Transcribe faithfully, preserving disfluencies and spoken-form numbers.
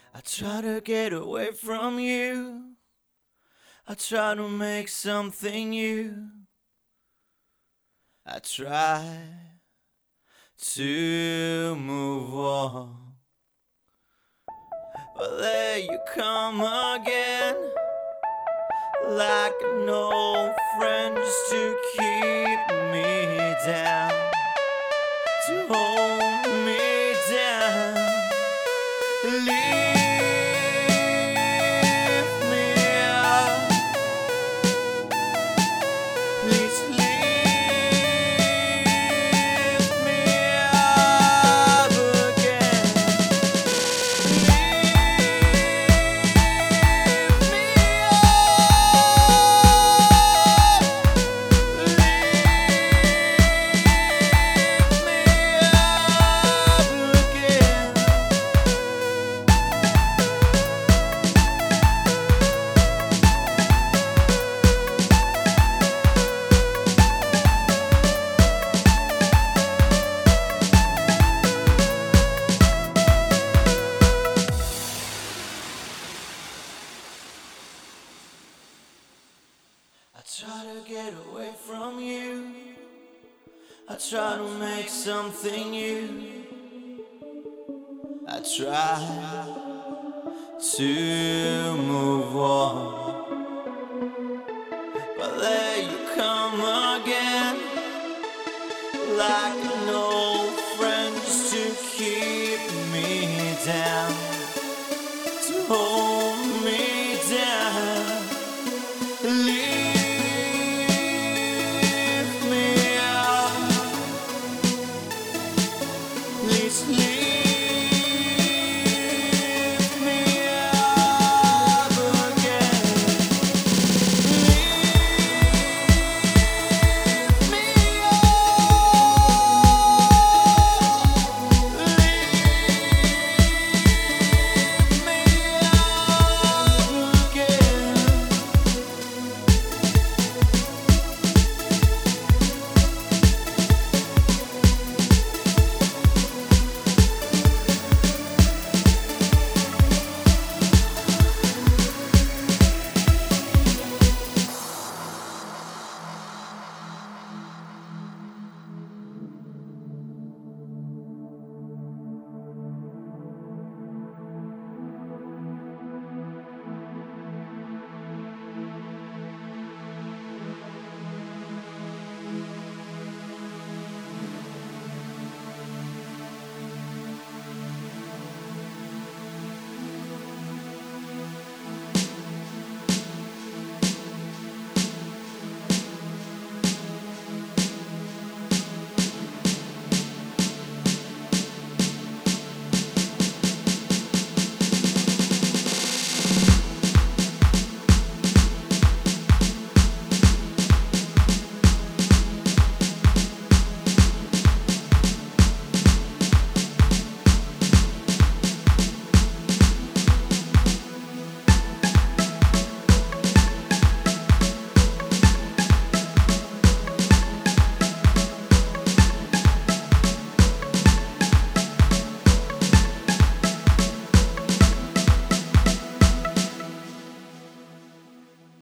I try to get away from you. I try to make something new. I try to move on, but there you come again, like an old friend, just to keep me down, to hold me down. Leave me out. Please leave me out again. Leave me out. Leave me out again. I try to get away from you. I try to make something new. I try to move on, but there you come again, like